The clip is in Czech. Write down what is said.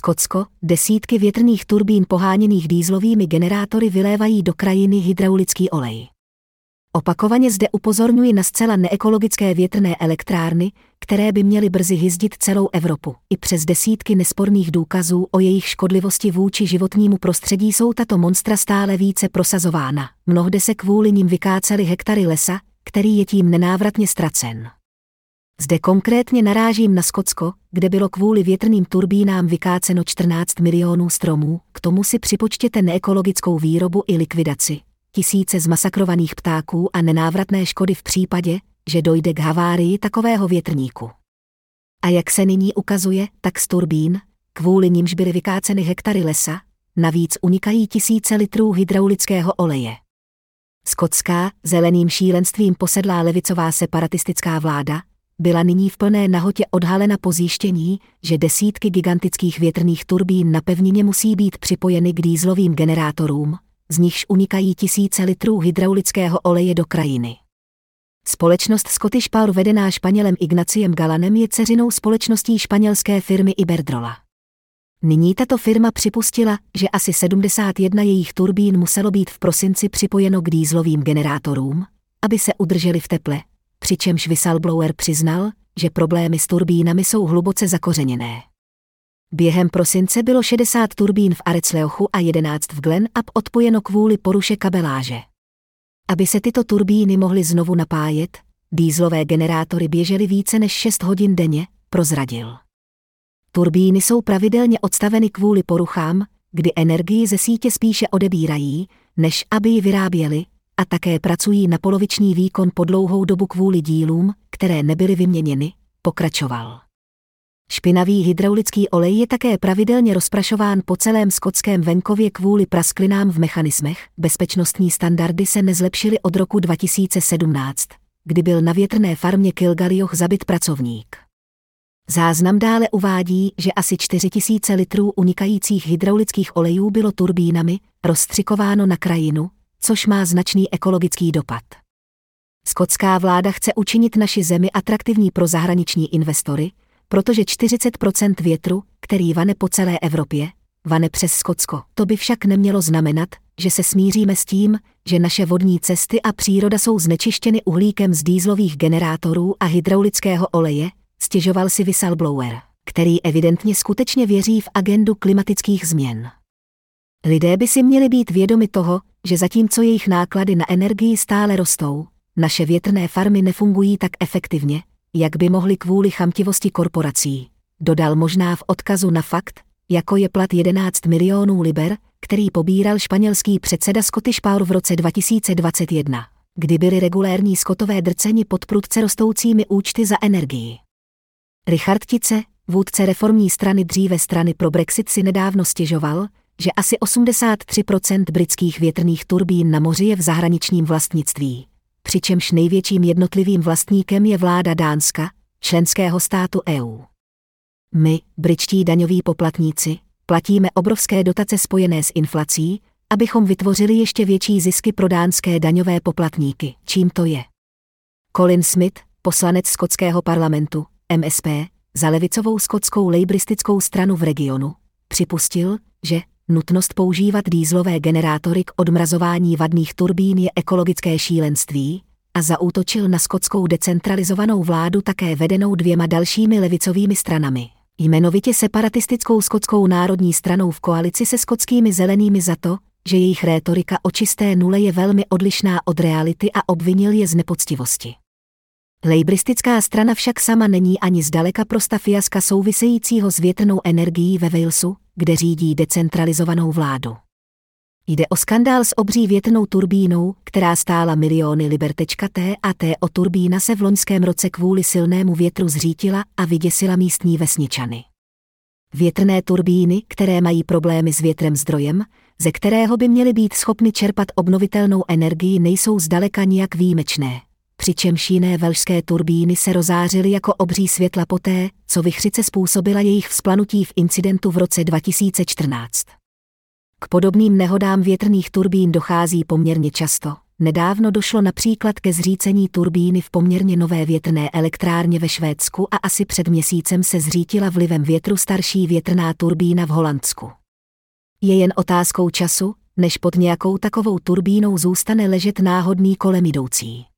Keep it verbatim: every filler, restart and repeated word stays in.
Skotsko, desítky větrných turbín poháněných dieselovými generátory vylévají do krajiny hydraulický olej. Opakovaně zde upozorňuji na zcela neekologické větrné elektrárny, které by měly brzy hyzdit celou Evropu. I přes desítky nesporných důkazů o jejich škodlivosti vůči životnímu prostředí jsou tato monstra stále více prosazována. Mnohde se kvůli nim vykácely hektary lesa, který je tím nenávratně ztracen. Zde konkrétně narážím na Skotsko, kde bylo kvůli větrným turbínám vykáceno čtrnáct milionů stromů, k tomu si připočtěte neekologickou výrobu i likvidaci, tisíce zmasakrovaných ptáků a nenávratné škody v případě, že dojde k havárii takového větrníku. A jak se nyní ukazuje, tak z turbín, kvůli nimž byly vykáceny hektary lesa, navíc unikají tisíce litrů hydraulického oleje. Skotská, zeleným šílenstvím posedlá levicová separatistická vláda, byla nyní v plné nahotě odhalena po zjištění, že desítky gigantických větrných turbín na pevnině musí být připojeny k dieselovým generátorům, z nichž unikají tisíce litrů hydraulického oleje do krajiny. Společnost Scottish Power vedená Španělem Ignaciem Galanem je dceřinou společností španělské firmy Iberdrola. Nyní tato firma připustila, že asi sedmdesát jedna jejich turbín muselo být v prosinci připojeno k dieselovým generátorům, aby se udrželi v teple, přičemž whistleblower přiznal, že problémy s turbínami jsou hluboce zakořeněné. Během prosince bylo šedesát turbín v Arecleochu a jedenáct v Glen Up odpojeno kvůli poruše kabeláže. Aby se tyto turbíny mohly znovu napájet, dieselové generátory běžely více než šest hodin denně, prozradil. Turbíny jsou pravidelně odstaveny kvůli poruchám, kdy energii ze sítě spíše odebírají, než aby ji vyráběly, a také pracují na poloviční výkon po dlouhou dobu kvůli dílům, které nebyly vyměněny, pokračoval. Špinavý hydraulický olej je také pravidelně rozprašován po celém skotském venkově kvůli prasklinám v mechanismech. Bezpečnostní standardy se nezlepšily od roku dva tisíce sedmnáct, kdy byl na větrné farmě Kilgalioch zabit pracovník. Záznam dále uvádí, že asi čtyři tisíce litrů unikajících hydraulických olejů bylo turbínami rozstřikováno na krajinu, což má značný ekologický dopad. Skotská vláda chce učinit naši zemi atraktivní pro zahraniční investory, protože čtyřicet procent větru, který vane po celé Evropě, vane přes Skotsko. To by však nemělo znamenat, že se smíříme s tím, že naše vodní cesty a příroda jsou znečištěny uhlíkem z dieselových generátorů a hydraulického oleje, stěžoval si whistleblower, který evidentně skutečně věří v agendu klimatických změn. Lidé by si měli být vědomi toho, že zatímco jejich náklady na energii stále rostou, naše větrné farmy nefungují tak efektivně, jak by mohly kvůli chamtivosti korporací, dodal možná v odkazu na fakt, jako je plat jedenáct milionů liber, který pobíral španělský předseda Scottish Power v roce dva tisíce dvacet jedna, kdy byli regulérní skotové drceni pod prudce rostoucími účty za energii. Richard Tice, vůdce reformní strany dříve strany pro Brexit, si nedávno stěžoval, že asi osmdesát tři procent britských větrných turbín na moři je v zahraničním vlastnictví, přičemž největším jednotlivým vlastníkem je vláda Dánska, členského státu E U. My, britští daňoví poplatníci, platíme obrovské dotace spojené s inflací, abychom vytvořili ještě větší zisky pro dánské daňové poplatníky. Čím to je? Colin Smith, poslanec skotského parlamentu, M S P, za levicovou skotskou lejbristickou stranu v regionu, připustil, že nutnost používat dieselové generátory k odmrazování vadných turbín je ekologické šílenství a zaútočil na skotskou decentralizovanou vládu také vedenou dvěma dalšími levicovými stranami, jmenovitě separatistickou skotskou národní stranou v koalici se skotskými zelenými za to, že jejich rétorika o čisté nule je velmi odlišná od reality, a obvinil je z nepoctivosti. Lejbristická strana však sama není ani zdaleka prosta fiaska souvisejícího s větrnou energií ve Walesu, kde řídí decentralizovanou vládu. Jde o skandál s obří větrnou turbínou, která stála miliony liber. T a T o turbína se v loňském roce kvůli silnému větru zřítila a vyděsila místní vesničany. Větrné turbíny, které mají problémy s větrem zdrojem, ze kterého by měly být schopny čerpat obnovitelnou energii, nejsou zdaleka nijak výjimečné. Přičemž jiné velšské turbíny se rozářily jako obří světla poté, co vichřice způsobila jejich vzplanutí v incidentu v roce dva tisíce čtrnáct. K podobným nehodám větrných turbín dochází poměrně často, Nedávno došlo například ke zřícení turbíny v poměrně nové větrné elektrárně ve Švédsku a asi před měsícem se zřítila vlivem větru starší větrná turbína v Holandsku. Je jen otázkou času, než pod nějakou takovou turbínou zůstane ležet náhodný kolem jdoucí.